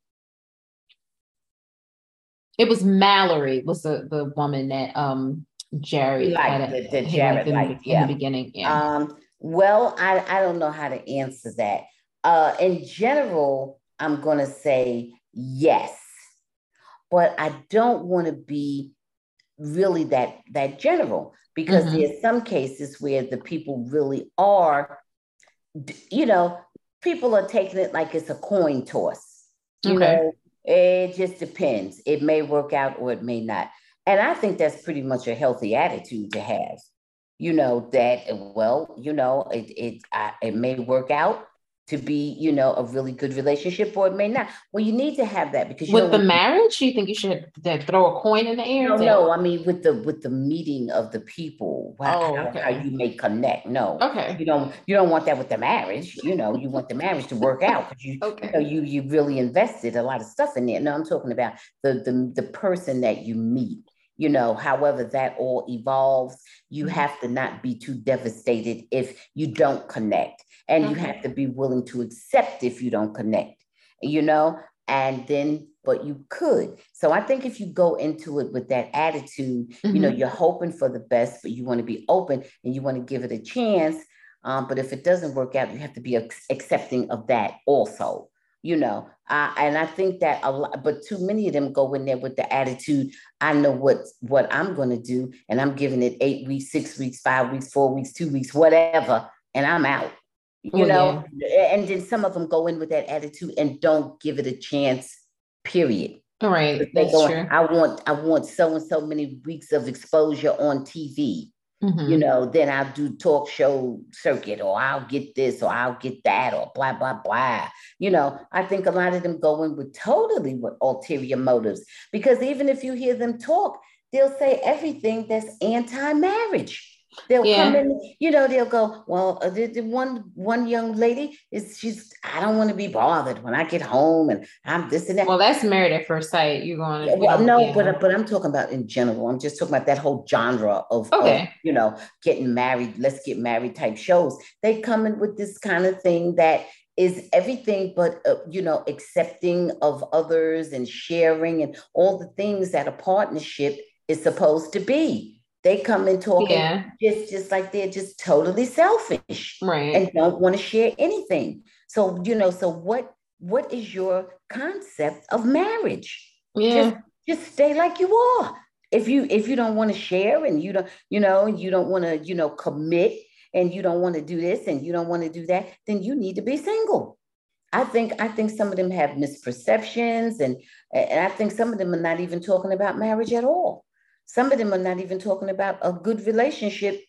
It was Mallory was the the woman that um He Jared had liked a, the, the he liked Jared in light. the in the Yeah. beginning. Yeah. Um, well, I, I don't know how to answer that. Uh, in general, I'm going to say yes, but I don't want to be really that that general because Mm-hmm. there's some cases where the people really are, you know, people are taking it like it's a coin toss. You Okay. know, it just depends. It may work out or it may not. And I think that's pretty much a healthy attitude to have. You know that well, you know it it I, it may work out to be, you know, a really good relationship, or it may not. Well, you need to have that because you with the don't marriage, you think you should then throw a coin in the air? no, and say, no. I mean, with the with the meeting of the people, how, oh, how, how okay. you may connect. No, Okay. you don't. You don't want that with the marriage. You know, you want the marriage to work out because you, Okay. you know, you you really invested a lot of stuff in there. No, I'm talking about the the the person that you meet. You know, however that all evolves, you Mhm. have to not be too devastated if you don't connect, and you Okay. have to be willing to accept if you don't connect. You know, and then but you could. So I think if you go into it with that attitude, you know, Mhm. you're hoping for the best, but you want to be open and you want to give it a chance. Um, but if it doesn't work out, you have to be ex- accepting of that also, you know. Uh, and I think that a lot, but too many of them go in there with the attitude, I know what what I'm going to do, and I'm giving it eight weeks, six weeks, five weeks, four weeks, two weeks, whatever, and I'm out. You Well, know, yeah. and then some of them go in with that attitude and don't give it a chance, period. All right. They That's going, true. I want, I want so and so many weeks of exposure on T V. You Mm-hmm. know, then I'll do talk show circuit, or I'll get this, or I'll get that, or blah, blah, blah. You know, I think a lot of them go in with totally with ulterior motives, because even if you hear them talk, they'll say everything that's anti-marriage. They'll come Yeah. in, you know, they'll go, well, uh, the, the one one young lady is she's, I don't want to be bothered when I get home, and I'm this and that. Well, that's married at first sight. You're going Yeah, to, we well, don't, no, yeah. but but I'm talking about in general. I'm just talking about that whole genre of of Okay. you know getting married. Let's get married type shows. They come in with this kind of thing that is everything but uh, you know accepting of others and sharing and all the things that a partnership is supposed to be. They come in talking Yeah. just just like they're just totally selfish and Right. don't want to share anything. So you know, so what what is your concept of marriage? Just Yeah. just stay like you are. If you if you don't want to share, and you don't, you know, you don't want to, you know, commit, and you don't want to do this and you don't want to do that, then you need to be single. I think I think some of them have misperceptions, and and I think some of them are not even talking about marriage at all. Some of them are not even talking about a good relationship,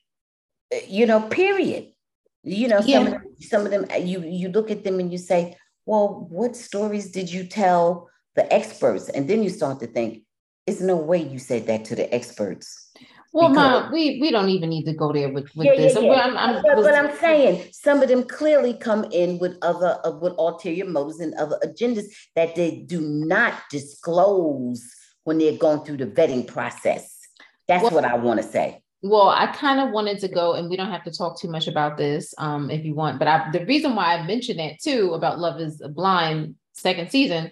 you know, period. You know, some of Yeah. them, some of them, you you look at them and you say, well, what stories did you tell the experts? And then you start to think, there's no way you said that to the experts. Well, Because Ma, we we don't even need to go there with yeah, with yeah, this. I'm, yeah. I'm, But, I'm but, but was I'm saying some of them clearly come in with other uh, with ulterior motives and other agendas that they do not disclose when they're going through the vetting process. That's well, what I want to say. well, I kind of wanted to go, and we don't have to talk too much about this, um, if you want. But I, the reason why I mentioned it too about Love Is Blind second season,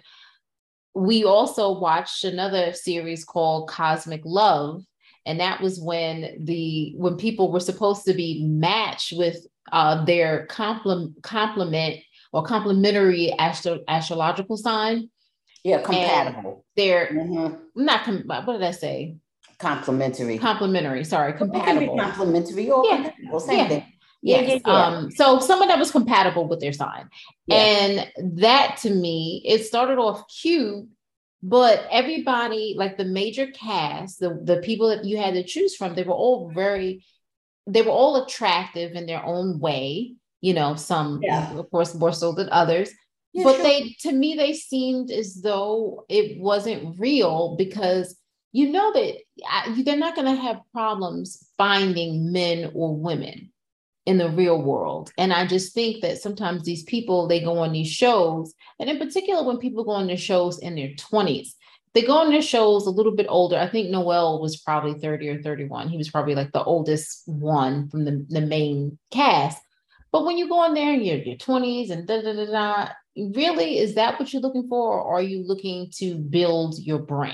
we also watched another series called Cosmic Love, and that was when the when people were supposed to be matched with uh, their complement complement or complementary astro- astrological sign, Yeah, and compatible. they're Mm-hmm. not com- what did I say? Complementary. Complementary. Sorry, It can be compatible. complimentary or Yeah, compatible, same yeah, thing. Yeah, yeah, yes. yeah, Um, so someone that was compatible with their sign. yeah. And that to me, it started off cute, but everybody, like the major cast, the, the people that you had to choose from, they were all very, they were all attractive in their own way, you know, some Yeah. of course more so than others. Yeah, But sure. they, to me, they seemed as though it wasn't real because you know that I, they're not going to have problems finding men or women in the real world. And I just think that sometimes these people, they go on these shows, and in particular, when people go on their shows in their twenties, they go on their shows a little bit older. I think Noel was probably thirty or thirty-one. He was probably like the oldest one from the, the main cast. But when you go on there in your, your twenties and da da da da, really, is that what you're looking for? Or are you looking to build your brand?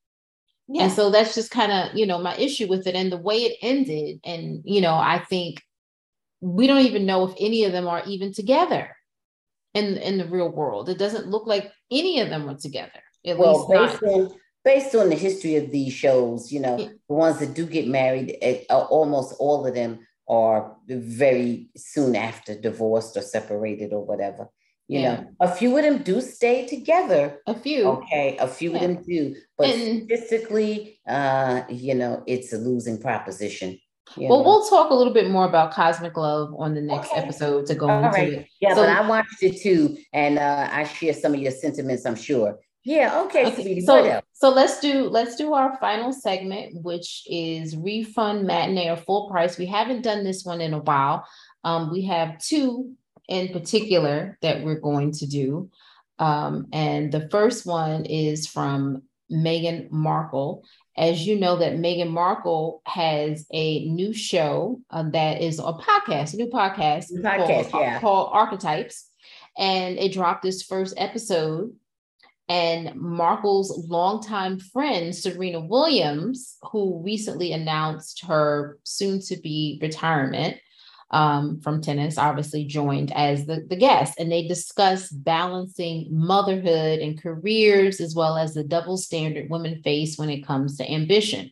And Yeah. so that's just kind of, you know, my issue with it and the way it ended. And, you know, I think we don't even know if any of them are even together in, in the real world. It doesn't look like any of them are together, at Well, least not. based on based on the history of these shows, you know, the ones that do get married, it, uh, almost all of them are very soon after divorced or separated or whatever. You Yeah. know, a few of them do stay together. A few. Okay, a few Yeah. of them do, but And statistically, uh, you know, it's a losing proposition. You well, know. we'll talk a little bit more about Cosmic Love on the next okay. episode to go All into right. it. Yeah, so, but I watched it too, and uh, I share some of your sentiments, I'm sure. Yeah, okay, okay. Sweetie, so so let's do let's do our final segment, which is refund, matinee, or full price. We haven't done this one in a while. Um, we have two in particular that we're going to do. Um, and the first one is from Meghan Markle. As you know, that Meghan Markle has a new show uh, that is a podcast, a new podcast, podcast called, yeah. called Archetypes. And it dropped its first episode. And Markle's longtime friend, Serena Williams, who recently announced her soon-to-be retirement um, from tennis, obviously joined as the, the guest. And they discussed balancing motherhood and careers, as well as the double standard women face when it comes to ambition.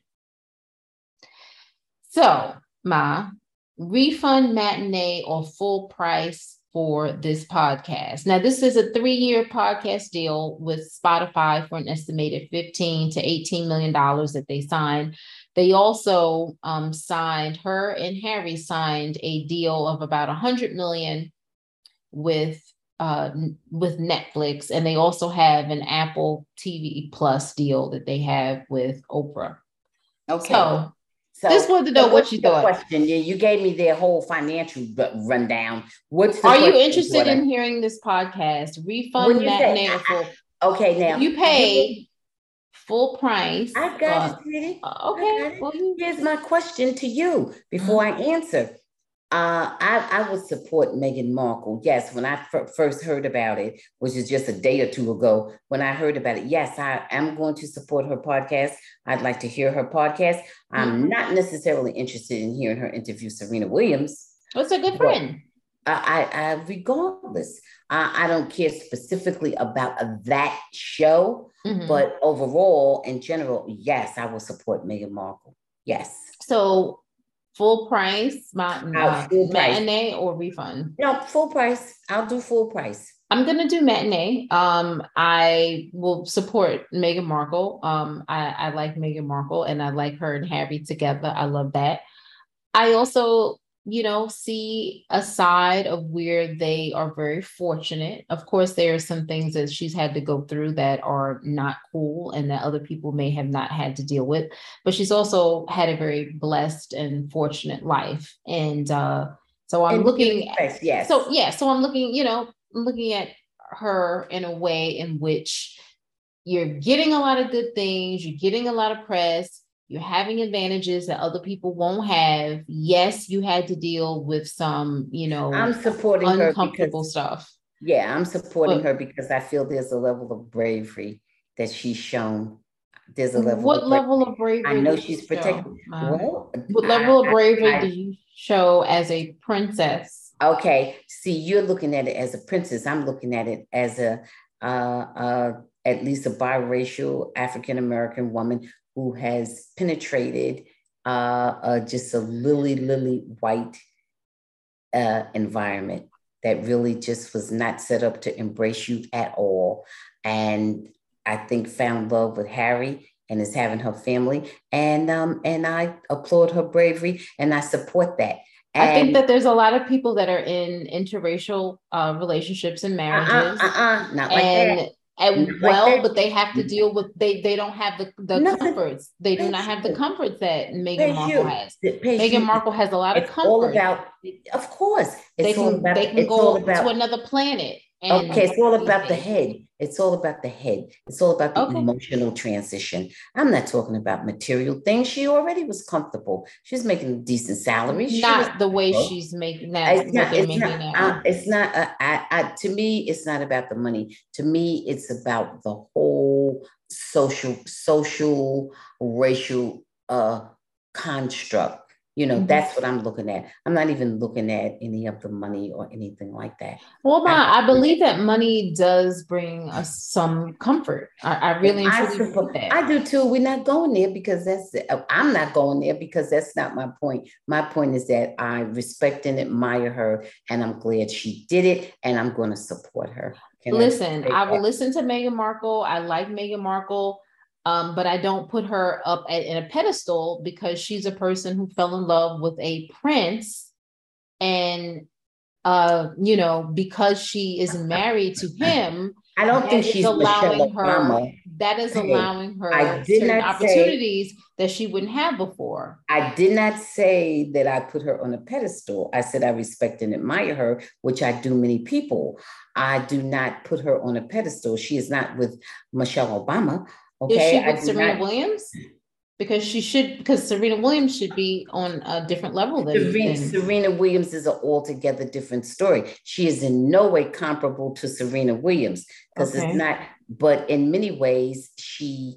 So, Ma, refund, matinee, or full price for this podcast. Now, this is a three-year podcast deal with Spotify for an estimated fifteen to eighteen million dollars that they signed. They also um, signed, her and Harry signed a deal of about one hundred million dollars with uh, with Netflix, and they also have an Apple T V Plus deal that they have with Oprah. Okay. So, So, just wanted to know so what you thought. Question? Yeah, you gave me their whole financial rundown. What's the Are you interested in hearing this podcast? Refund, matinee, or full? Okay, now you pay full price. I got uh, it, sweetie. Uh, okay. Well, here's my question to you before mm-hmm. I answer. Uh, I, I would support Meghan Markle. Yes, when I f- first heard about it, which is just a day or two ago, when I heard about it, yes, I am going to support her podcast. I'd like to hear her podcast. I'm mm-hmm. not necessarily interested in hearing her interview Serena Williams. What's a good friend? I, I, I regardless, I, I don't care specifically about that show, mm-hmm. but overall, in general, yes, I will support Meghan Markle. Yes. So. Full price, my, uh, full matinee price. Or refund? No, full price. I'll do full price. I'm gonna do matinee. Um, I will support Meghan Markle. Um, I, I like Meghan Markle, and I like her and Harry together. I love that. I also, you know, see a side of where they are very fortunate. Of course, there are some things that she's had to go through that are not cool and that other people may have not had to deal with, but she's also had a very blessed and fortunate life. And uh, so I'm and looking at, yes. so yeah, so I'm looking, you know, looking at her in a way in which you're getting a lot of good things, you're getting a lot of press, you're having advantages that other people won't have. Yes, you had to deal with some, you know, I'm supporting uncomfortable her because, stuff. Yeah, I'm supporting but, her because I feel there's a level of bravery that she's shown. There's a level what of level of bravery? I know she's protected. Well, what level I, of bravery I, I, do you show as a princess? Okay, see, you're looking at it as a princess. I'm looking at it as a uh, uh, at least a biracial African American woman who has penetrated uh, uh, just a lily, lily white uh, environment that really just was not set up to embrace you at all. And I think found love with Harry and is having her family. And, um, and I applaud her bravery and I support that. And I think that there's a lot of people that are in interracial uh, relationships and marriages. Uh-uh, uh-uh, not like and that. And well, like but they have to deal with, they they don't have the, the comforts. They do not have the comforts that Meghan Markle has. Meghan Markle has a lot of comfort. All about, of course. They can, about, they can go to another planet. And okay, it's all about the head. It's all about the head. It's all about the okay. emotional transition. I'm not talking about material things. She already was comfortable. She's making a decent salary. She not the way she's making that. It's not. It's not, now. Uh, it's not uh, I, I, to me, it's not about the money. To me, it's about the whole social, social, racial uh, construct. You know, mm-hmm. that's what I'm looking at. I'm not even looking at any of the money or anything like that. Well, Ma, I, I believe that money does bring us some comfort. I, I really and truly believe that. I do too. We're not going there because that's, I'm not going there because that's not my point. My point is that I respect and admire her and I'm glad she did it and I'm going to support her. Can listen, I, I will listen to Meghan Markle. I like Meghan Markle. Um, but I don't put her up at, in a pedestal because she's a person who fell in love with a prince. And, uh, you know, because she is married to him, I don't think that is she's Michelle allowing her, Obama. that is Hey, allowing I her did certain not say, opportunities that she wouldn't have before. I did not say that I put her on a pedestal. I said I respect and admire her, which I do many people. I do not put her on a pedestal. She is not with Michelle Obama. Okay. Is she I with do Serena not, Williams? Because she should, because Serena Williams should be on a different level than, Serena, than Serena Williams is an altogether different story. She is in no way comparable to Serena Williams because okay. it's not, but in many ways, she,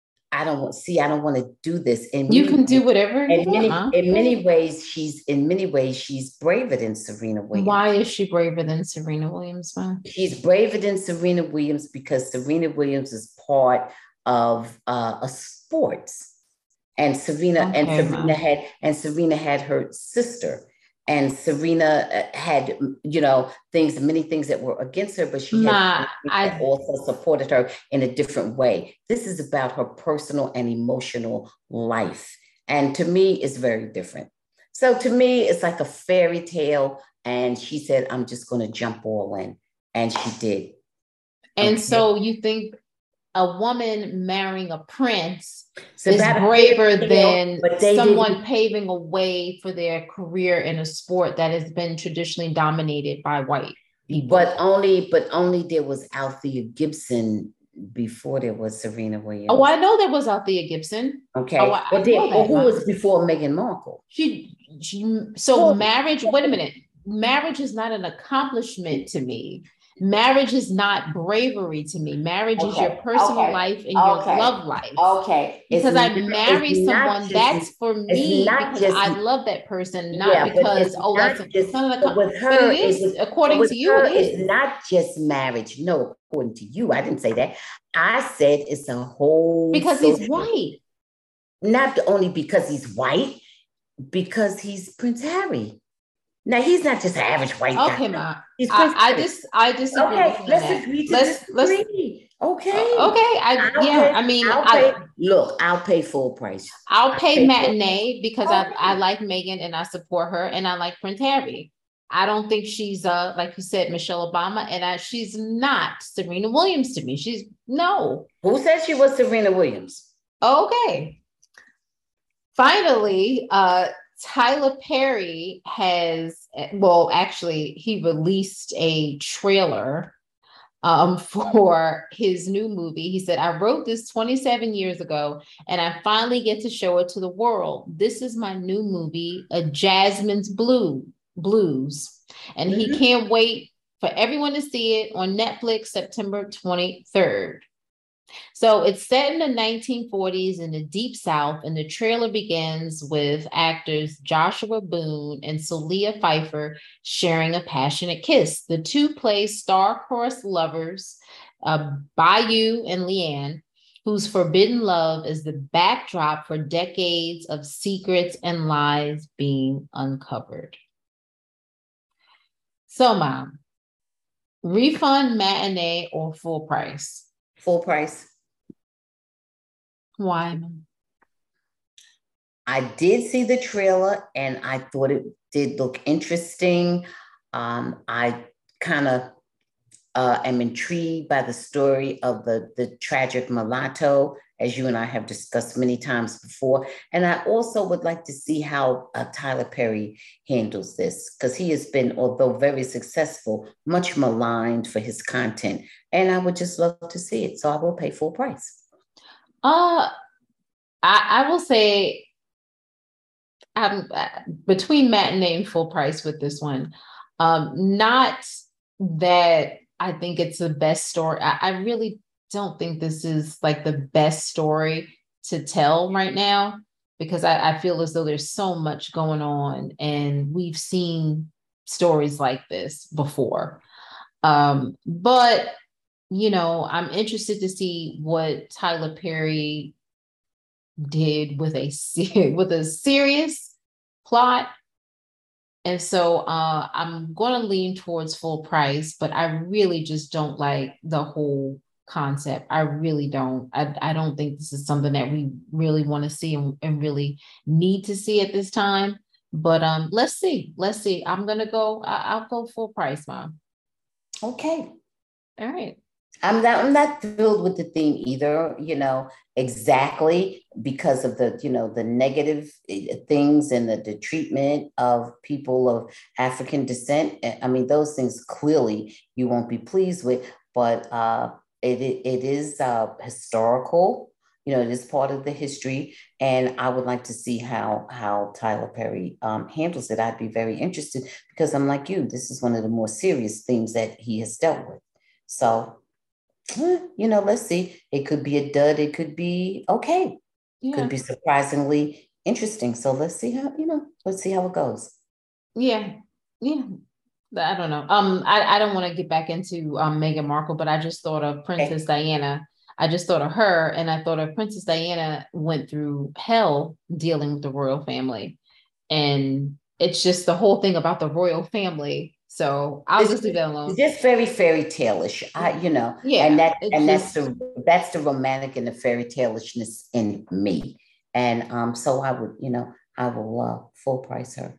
I don't want, see, I don't want to do this. In you many can ways, do whatever you in want. many, Huh? in many ways, she's, in many ways, she's braver than Serena Williams. Why is she braver than Serena Williams? Huh? She's braver than Serena Williams because Serena Williams is part of uh, a sports. And Serena okay, and Serena wow. had and Serena had her sister, and Serena had, you know, things, many things that were against her, but she Ma, had I, also supported her in a different way. This is about her personal and emotional life, and to me, it's very different. So to me, it's like a fairy tale. And she said, "I'm just going to jump all in," and she did. And okay. So you think a woman marrying a prince so is braver than someone paving a way for their career in a sport that has been traditionally dominated by white people. But only, but only there was Althea Gibson before there was Serena Williams. Oh, I know there was Althea Gibson. Okay. Oh, I, well, I there, know that, well, who Mom. was before Meghan Markle? She, she so well, marriage, wait a minute. Marriage is not an accomplishment to me. Marriage is not bravery to me. Marriage okay. is your personal okay. life and okay. your love life. Okay. Because it's I not, marry someone, just, that's for me because just, I love that person, not yeah, because, oh, that's a, just, son of the, with her, but it is, was, according to you, it is. It's not just marriage. No, according to you, I didn't say that. I said it's a whole. Because social, he's white. Not only because he's white, because he's Prince Harry. Now he's not just an average white guy. Okay, Ma. I, I just I disagree. Okay, let's agree to let's, disagree. Let's, okay. Uh, okay. I I'll yeah. Pay, I mean, I'll I, pay, look, I'll pay full price. I'll, I'll pay, pay matinee because okay. I I like Meghan and I support her and I like Prince Harry. I don't think she's uh like you said Michelle Obama and I, she's not Serena Williams to me. She's no. Who said she was Serena Williams? Okay. Finally, uh. Tyler Perry has, well, actually, he released a trailer um, for his new movie. He said, I wrote this twenty-seven years ago, and I finally get to show it to the world. This is my new movie, A Jasmine's Blue, Blues. And mm-hmm. he can't wait for everyone to see it on Netflix, September twenty-third. So it's set in the nineteen forties in the Deep South, and the trailer begins with actors Joshua Boone and Celia Pfeiffer sharing a passionate kiss. The two play star-crossed lovers, uh, Bayou and Leanne, whose forbidden love is the backdrop for decades of secrets and lies being uncovered. So, Mom, refund, matinee, or full price? Full price. Why? I did see the trailer and I thought it did look interesting. Um, I kind of uh, am intrigued by the story of the, the tragic mulatto, as you and I have discussed many times before. And I also would like to see how uh, Tyler Perry handles this, because he has been, although very successful, much maligned for his content. And I would just love to see it. So I will pay full price. Uh, I, I will say I'm between matinee and full price with this one. Um, not that I think it's the best story. I, I really don't think this is like the best story to tell right now, because I, I feel as though there's so much going on and we've seen stories like this before. Um, but, you know, I'm interested to see what Tyler Perry did with a with a serious plot. And so uh, I'm going to lean towards full price, but I really just don't like the whole concept. I really don't. I, I don't think this is something that we really want to see and, and really need to see at this time. But um, let's see. Let's see. I'm gonna go. I, I'll go full price, Mom. Okay. All right. I'm not, I'm not thrilled with the theme either, you know, exactly because of the, you know, the negative things and the, the treatment of people of African descent. I mean, those things clearly you won't be pleased with, but uh, it, it is uh, historical, you know, it is part of the history. And I would like to see how, how Tyler Perry um, handles it. I'd be very interested because I'm like you, this is one of the more serious themes that he has dealt with. So, you know, let's see. It could be a dud. It could be okay. Yeah. Could be surprisingly interesting. So let's see how, you know, let's see how it goes. Yeah. Yeah. I don't know. Um, I, I don't want to get back into um Meghan Markle, but I just thought of Princess okay. Diana. I just thought of her, and I thought of Princess Diana went through hell dealing with the royal family. And it's just the whole thing about the royal family. So I'll it's, just leave that alone. It's just very fairy tale-ish, I, you know. Yeah, and that and just, that's the that's the romantic and the fairy tale-ishness in me. And um, so I would, you know, I will uh, full price her.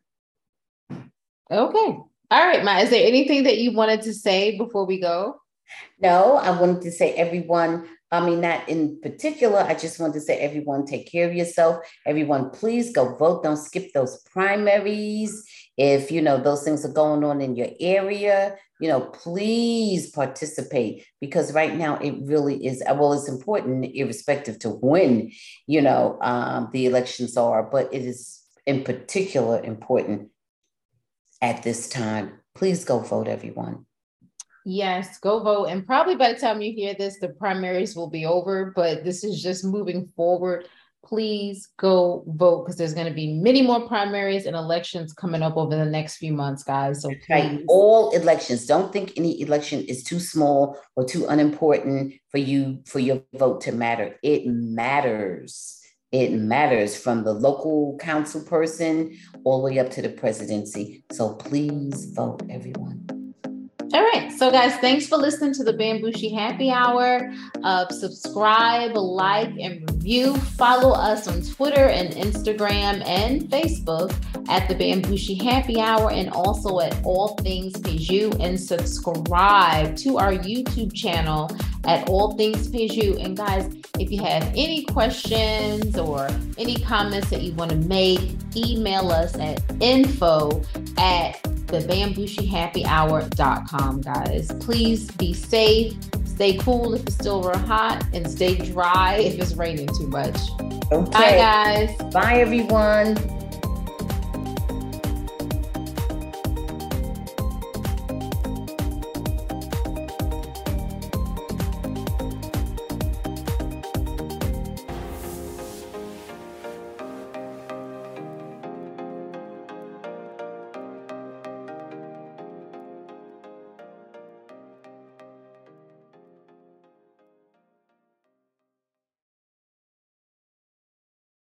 Okay, all right, Ma. Is there anything that you wanted to say before we go? No, I wanted to say everyone. I mean, not in particular. I just wanted to say everyone, take care of yourself. Everyone, please go vote. Don't skip those primaries. If, you know, those things are going on in your area, you know, please participate because right now it really is, well, it's important irrespective to when, you know, um, the elections are, but it is in particular important at this time. Please go vote, everyone. Yes, go vote. And probably by the time you hear this, the primaries will be over, but this is just moving forward. Please go vote because there's going to be many more primaries and elections coming up over the next few months, guys. So please. Right. All elections. Don't think any election is too small or too unimportant for you, for your vote to matter. It matters. It matters from the local council person all the way up to the presidency. So please vote, everyone. All right. So guys, thanks for listening to the Bambushi Happy Hour. Uh, subscribe, like, and review. Follow us on Twitter and Instagram and Facebook at the Bambushi Happy Hour and also at All Things Piju, and subscribe to our YouTube channel at All Things Piju. And guys, if you have any questions or any comments that you want to make, email us at info at the bambushi happy hour dot com, guys. Please be safe, stay cool if it's still real hot, and stay dry if it's raining too much. Okay. Bye, guys. Bye, everyone.